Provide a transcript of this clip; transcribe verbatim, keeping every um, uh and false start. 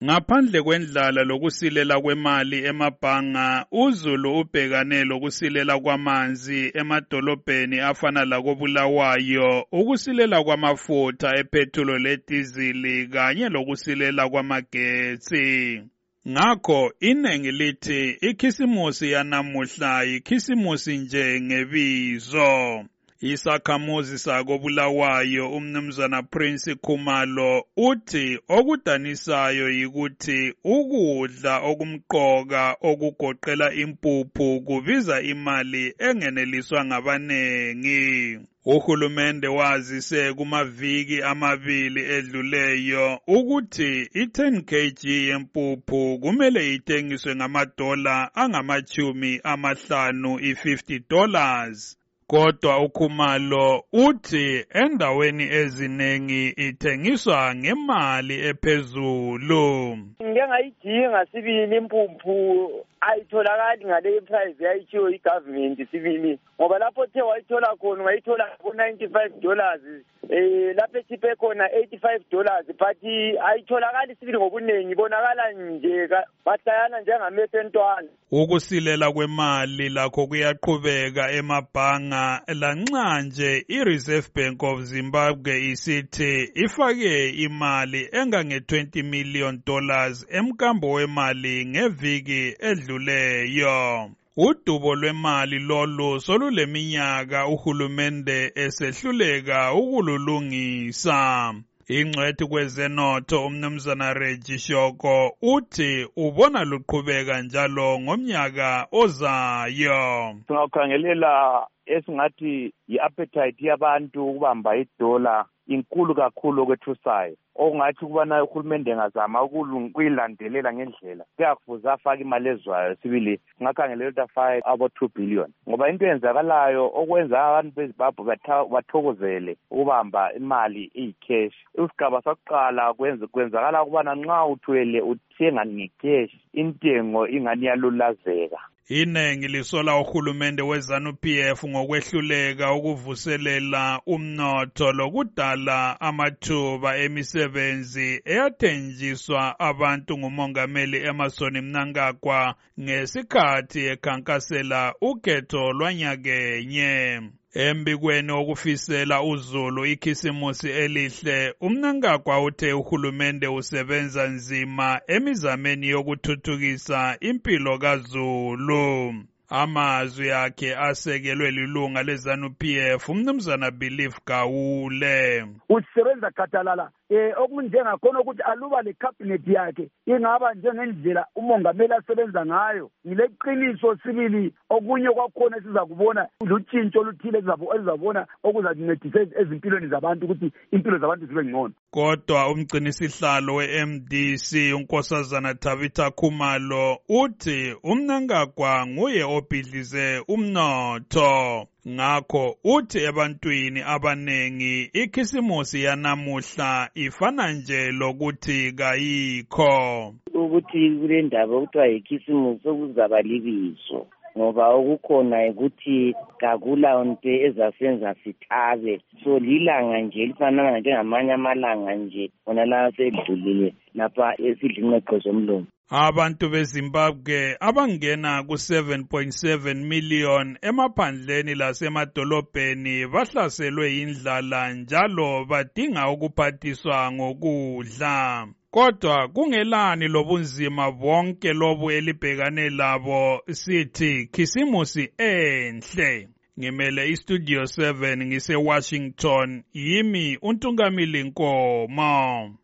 Ngaphandle kwendlala lokusilela kwemali emabhanga, uZulu ubhekane lokusilela kwamanzi emadolobheni afana lakoBulawayo, ukusilela kwamafutha ephethulo ledizili kanye lokusilela kwamagetsi. Ngakho iningi lithi ikhisimusi yanamuhla ikhisimusi nje ngebizo. Isakhamuzi sakoBulawayo umnumzana Prince Khumalo uthi okudanisayo yikuthi ukudla okumqoka okugoqela impuphu kubiza imali engeneliswa ngabanengi. Uhulumende wazise kumaviki amabili edluleyo ukuthi i-ten kilograms yempuphu kumele ithengiswe ngamadola angamachumi amahlanu i-fifty dollars. Kodwa uKhumalo uthi endaweni ezinengi ithengiswa ngemali ephezulu. Ngeke ngayidinga sibili impuphu ayitholakali ngale price yayichiwo igovernment sibili ngoba lapho the wayithola khona ungayithola ku ninety-five dollars eh lapho ethiphe khona eighty-five dollars but ayitholakali sibili ngobunengi bonakala nje bahlayana njengamesentwana. Ukusilela kwemali lakho kuyaqhubeka emabhanga lanxa nje iReserve Bank of Zimbabwe isithi ifake imali engange twenty million dollars emkambo wemali ngeviki edluleyo. Udubo lwemali lolu soluleminyaka uhulumende esehluleka ukululungisa. Ingcwethi kwezenotho umnumzana Reggie Shoko uthi ubona luqhubeka njalo ngomnyaka ozayo. Singakhangelela esingathi i-appetite yabantu ukubamba idola inkulu kakhulu okwethusayo. Okungathi kubana uhulumende engazama ukuyilandelela ngendlela kuyakufuza afake imali ezwayo sibili ngakhangelela ukuthi afake abo two billion ngoba into eyenzakalayo okwenza abantu beZimbabwe bathokozele ukubamba imali eyicash. Isigaba sokuqala kwenzakala ukubana nxa uthwele uthenga ngecash intengo ingani yalulazeka. Iningi lisola uhulumende weZanu P F ngokwehluleka ukuvuselela umnotho lokudala amathuba emisebenzi eyathenjiswa abantu ngumongameli Emmerson Mnangagwa ngesikhathi ekhankasela ukhetho lwanyakenye. Embikweni okufisela uZulu ikhisimusi elihle, uMnangagwa uthe uhulumende usebenza nzima emizameni yokuthuthukisa impilo kaZulu. Amazwi akhe asekelwe lilunga leZanu P F umnumzana Belief Gawule. Usebenza kadalala eh okunjengakhona ukuthi aluba le cabinet yakhe ingaba njengendlela umongameli asebenza ngayo. Ngileqiniso sibili okunye kwakhona siza kubona utshintsho oluthile ezizabona okuzancedisa ezimpilweni zabantu ukuthi impilo zabantu zibe ngcono. Kodwa umgcinisihlalo we-M D C uNkosazana Tabitha Khumalo uthi uMnangagwa nguye obhidlize umnotho. Ngakho uthi ebantwini abanengi ikhisimusi yanamuhla ifana nje lokuthi kayikho. Ukuthi kule ndaba okuthiwa ikhisimusi okuzaba libizo ngoba okukhona ukuthi kakula nto ezasenza sithabe so lilanga nje lifanana njengamanye amalanga nje ona la sedlulile lapha esidlinqeqo zomlomo. Abantu beZimbabwe abangena ku seven point seven million emaphandleni lasemadolobheni bahlaselwe indlala njalo badinga ukuphathiswa ngokudla. Kodwa kungelani lobunzima bonke lobu elibhekane labo sithi khisimusi enhle. Ngimele iStudio seven ngise Washington, yimi uNtungamili Nkomo.